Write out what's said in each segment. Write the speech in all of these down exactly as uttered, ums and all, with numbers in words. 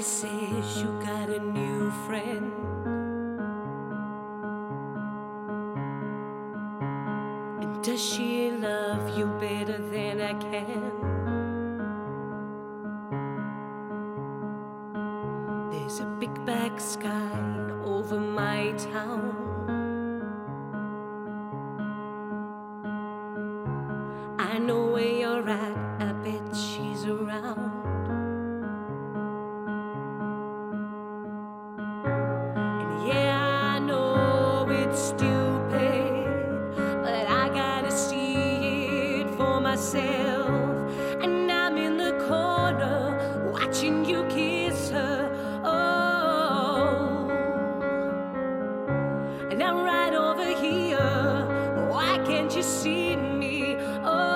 says you got a new friend. And does she love you better than I can? There's a big black sky over my town. I know where you're at, I bet she's around. And yeah, I know it's stupid, but I gotta see it for myself. And I'm in the corner watching you kiss her. Oh, and I'm right over here. Why can't you see me? Oh,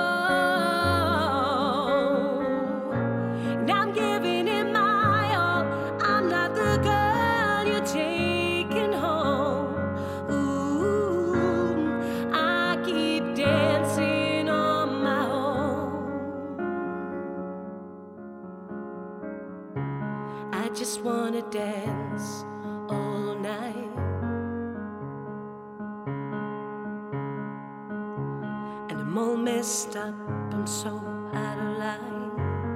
I just wanna dance all night, and I'm all messed up, I'm so out of line.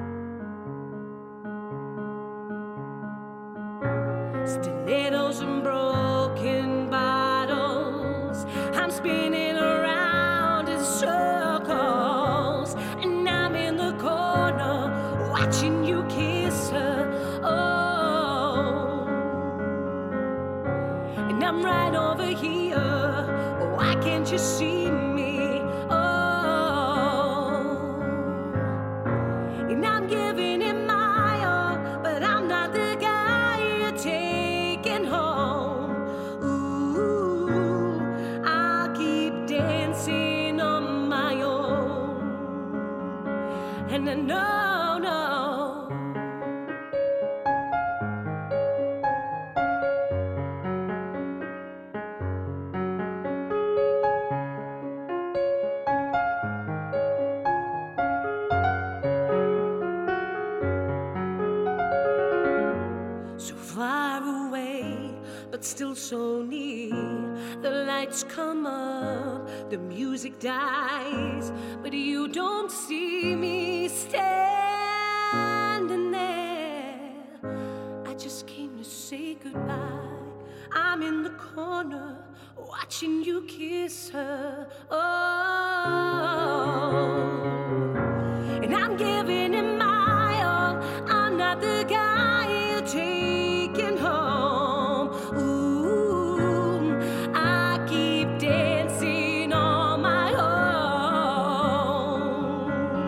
Stilettos and broken bottles, I'm spinning around in circles, and I'm in the corner watching you kiss her. Oh, and I'm right over here. Why can't you see me? Oh, and I'm giving it my all, but I'm not the guy you're taking home. Ooh, I'll keep dancing on my own, and I know, no. So far away, but still so near. The lights come up, the music dies, but you don't see me standing there. I just came to say goodbye. I'm in the corner watching you kiss her. Oh, and I'm giving it my all. I'm not the guy you're taking home. Ooh, I keep dancing on my own,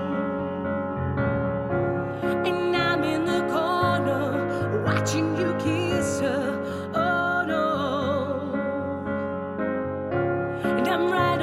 and I'm in the corner watching you kiss her. Oh no, and I'm right